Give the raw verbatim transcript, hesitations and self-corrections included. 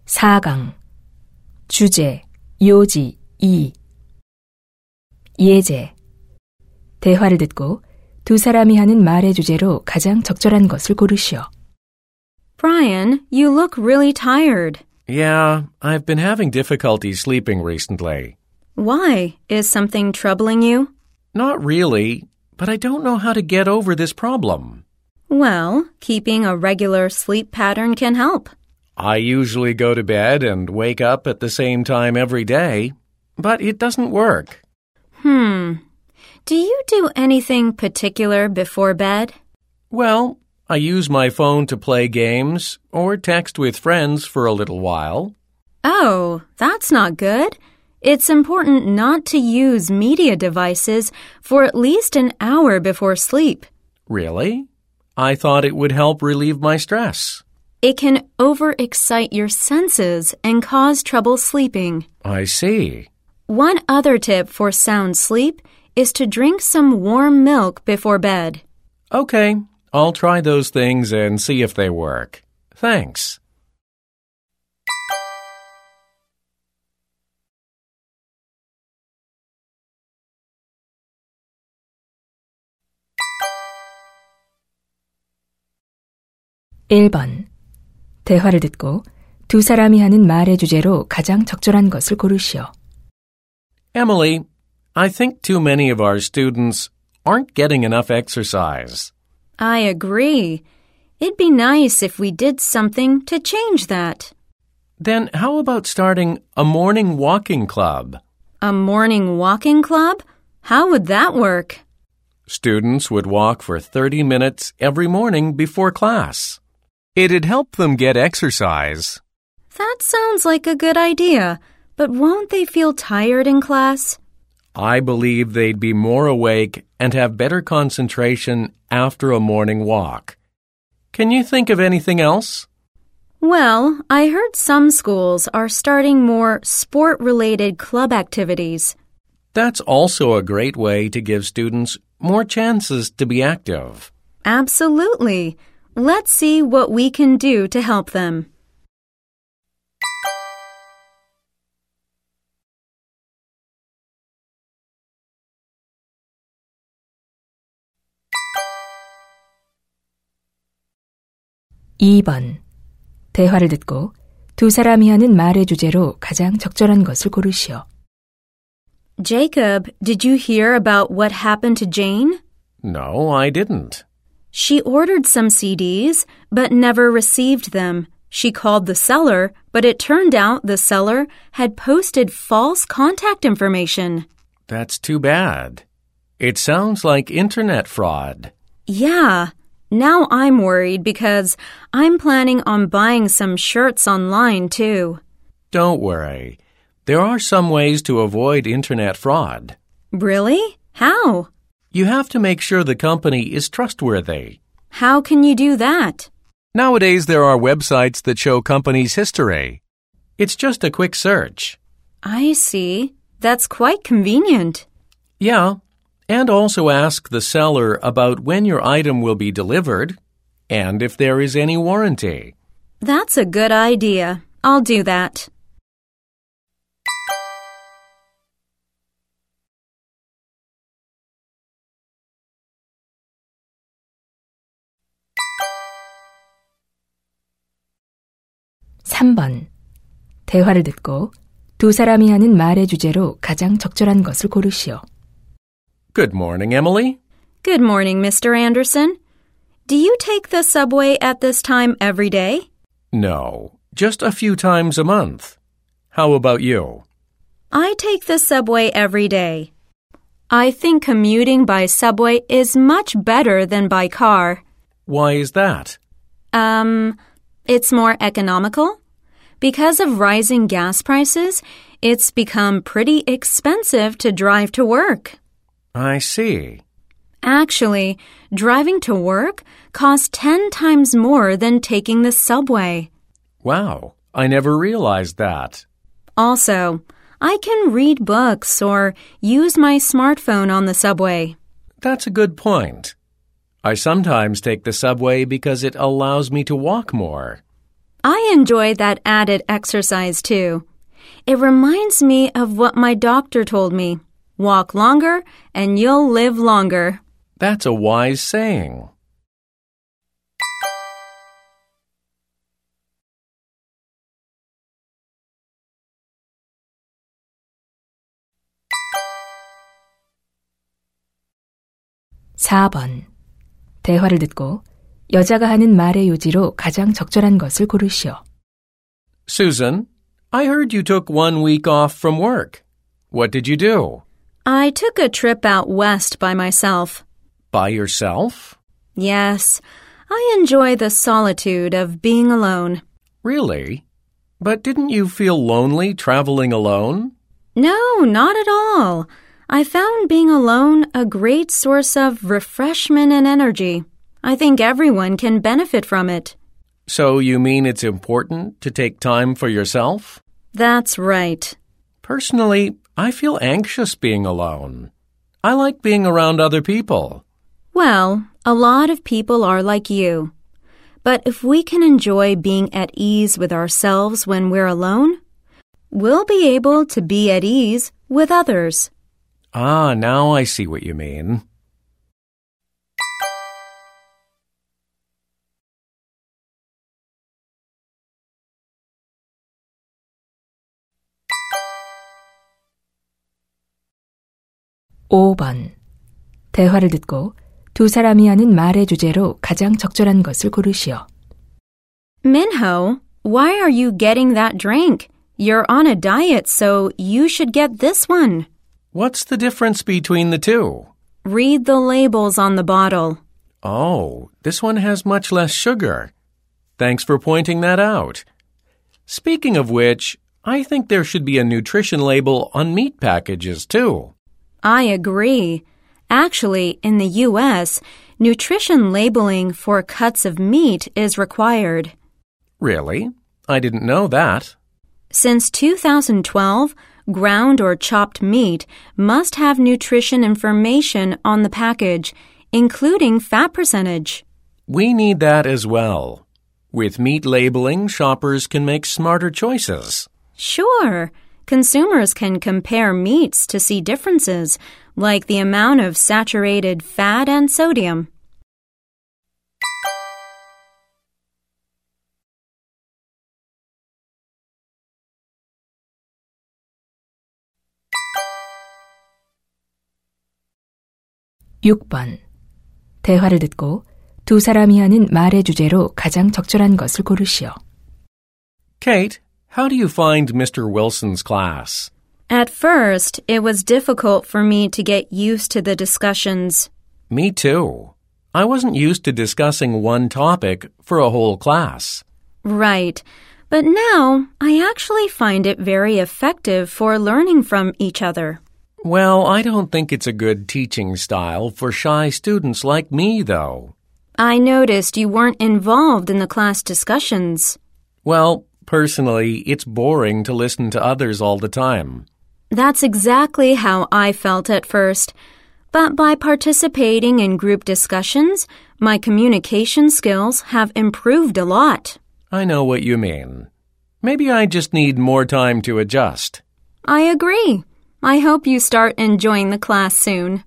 사 강 주제, 요지, 이 예제 대화를 듣고 두 사람이 하는 말의 주제로 가장 적절한 것을 고르시오. Brian, you look really tired. Yeah, I've been having difficulty sleeping recently. Why? Is something troubling you? Not really, but I don't know how to get over this problem. Well, keeping a regular sleep pattern can help. I usually go to bed and wake up at the same time every day, but it doesn't work. Hmm. Do you do anything particular before bed? Well, I use my phone to play games or text with friends for a little while. Oh, that's not good. It's important not to use media devices for at least an hour before sleep. Really? I thought it would help relieve my stress. It can overexcite your senses and cause trouble sleeping. I see. One other tip for sound sleep is to drink some warm milk before bed. Okay, I'll try those things and see if they work. Thanks. 일 번 대화를 듣고 두 사람이 하는 말의 주제로 가장 적절한 것을 고르시오. Emily, I think too many of our students aren't getting enough exercise. I agree. It'd be nice if we did something to change that. Then how about starting a morning walking club? A morning walking club? How would that work? Students would walk for thirty minutes every morning before class. It'd help them get exercise. That sounds like a good idea, but won't they feel tired in class? I believe they'd be more awake and have better concentration after a morning walk. Can you think of anything else? Well, I heard some schools are starting more sport-related club activities. That's also a great way to give students more chances to be active. Absolutely. Let's see what we can do to help them. 이 번 대화를 듣고 두 사람이 하는 말의 주제로 가장 적절한 것을 고르시오. Jacob, did you hear about what happened to Jane? No, I didn't. She ordered some C Ds, but never received them. She called the seller, but it turned out the seller had posted false contact information. That's too bad. It sounds like internet fraud. Yeah. Now I'm worried because I'm planning on buying some shirts online too. Don't worry. There are some ways to avoid internet fraud. Really? How? You have to make sure the company is trustworthy. How can you do that? Nowadays, there are websites that show companies' history. It's just a quick search. I see. That's quite convenient. Yeah, and also ask the seller about when your item will be delivered and if there is any warranty. That's a good idea. I'll do that. 삼 번 대화를 듣고 두 사람이 하는 말의 주제로 가장 적절한 것을 고르시오. Good morning, Emily. Good morning, Mister Anderson. Do you take the subway at this time every day? No, just a few times a month. How about you? I take the subway every day. I think commuting by subway is much better than by car. Why is that? Um, it's more economical. Because of rising gas prices, it's become pretty expensive to drive to work. I see. Actually, driving to work costs ten times more than taking the subway. Wow, I never realized that. Also, I can read books or use my smartphone on the subway. That's a good point. I sometimes take the subway because it allows me to walk more. I enjoy that added exercise too. It reminds me of what my doctor told me. Walk longer and you'll live longer. That's a wise saying. 사 번. 대화를 듣고 여자가 하는 말의 요지로 가장 적절한 것을 고르시오. Susan, I heard you took one week off from work. What did you do? I took a trip out west by myself. By yourself? Yes, I enjoy the solitude of being alone. Really? But didn't you feel lonely traveling alone? No, not at all. I found being alone a great source of refreshment and energy. I think everyone can benefit from it. So you mean it's important to take time for yourself? That's right. Personally, I feel anxious being alone. I like being around other people. Well, a lot of people are like you. But if we can enjoy being at ease with ourselves when we're alone, we'll be able to be at ease with others. Ah, now I see what you mean. 오 번. 대화를 듣고 두 사람이 하는 말의 주제로 가장 적절한 것을 고르시오. Minho, why are you getting that drink? You're on a diet, so you should get this one. What's the difference between the two? Read the labels on the bottle. Oh, this one has much less sugar. Thanks for pointing that out. Speaking of which, I think there should be a nutrition label on meat packages, too. I agree. Actually, in the U S, nutrition labeling for cuts of meat is required. Really? I didn't know that. Since two thousand twelve, ground or chopped meat must have nutrition information on the package, including fat percentage. We need that as well. With meat labeling, shoppers can make smarter choices. Sure. Consumers can compare meats to see differences, like the amount of saturated fat and sodium. 육 번. 대화를 듣고 두 사람이 하는 말의 주제로 가장 적절한 것을 고르시오. Kate, how do you find Mister Wilson's class? At first, it was difficult for me to get used to the discussions. Me too. I wasn't used to discussing one topic for a whole class. Right. But now, I actually find it very effective for learning from each other. Well, I don't think it's a good teaching style for shy students like me, though. I noticed you weren't involved in the class discussions. Well, personally, it's boring to listen to others all the time. That's exactly how I felt at first. But by participating in group discussions, my communication skills have improved a lot. I know what you mean. Maybe I just need more time to adjust. I agree. I hope you start enjoying the class soon.